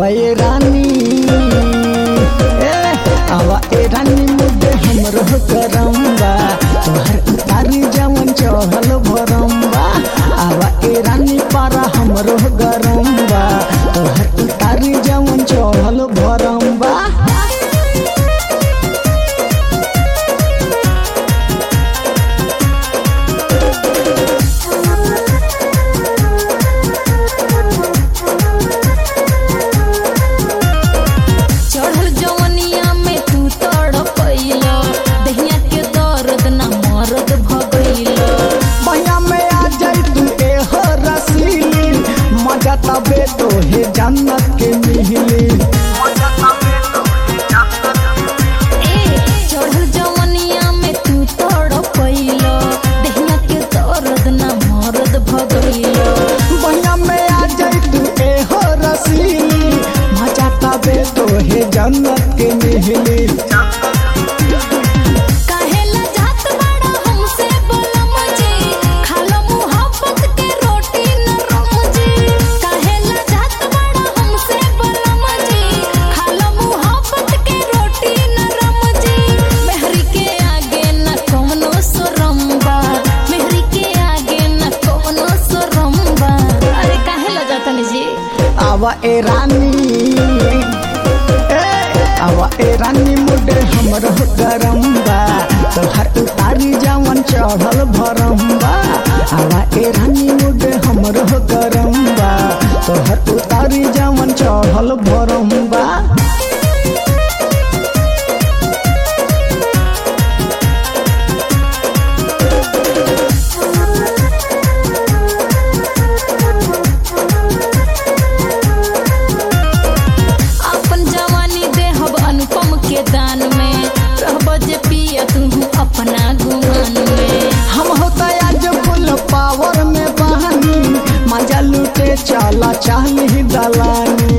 आवा ए रानी आवा ए रानी मुझे हमरो करम बा तोहर उतारी जवन चढ़ल भरम बा आवा ए रानी पारा हमरो गरम बा तोहर उतारी जवन चढ़ल भरम बा। तबे तो हे जन्नत के मिली चढ़ल जवनिया में तू तोड़ पैलो देहिया के दर्द ना मरद भगैलो बहिया में आ जाई तू ए हो रसीली मजा तबे तो हे जन्नत के मिली। आवा ए रानी मुडे हमरो गरम बा तोहर उतारी जवन चढ़ल भरम बा आवा ए रानी मुडे हमरो गरम बा तोहर उतारी जवन चढ़ल भरम बा। दान में रहब जे पिया तू अपना गुमान में हम होता आज फुल पावर में बहानी मजा लूटे चला चाहली दलानी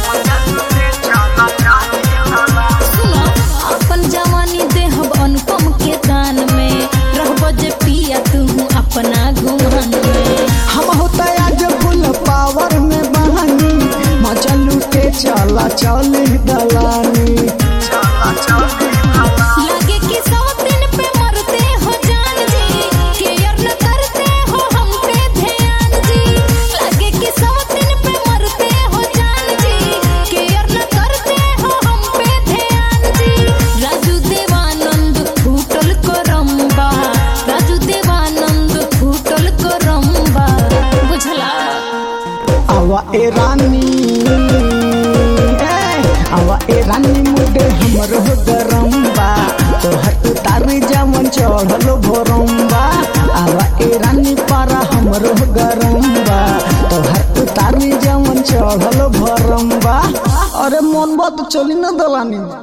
सुनो अपन जवानी देहब अनुपम के दान में रहब जे पिया तू अपना गुमान में हम होता आज फुल पावर में बहानी मजा लूटे चला चाहली दलानी लगे कि 100 दिन पे मरते हो जान जी केयर न करते हो हम पे ध्यान जी लगे कि 100 दिन पे मरते हो जान जी केयर न करते हो हम पे ध्यान जी राजू देवानंद फूटल करम्बा राजू देवानंद फूटल करम्बा बुझला। आवा ए रानी मुडे हमरो गरम बा तोहर उतारी जवन चढ़ल भरम बा आवा ए रानी पारा हमरो गरम बा तोहर उतारी जवन चढ़ल भरम बा। अरे मन बात चली न दलानी।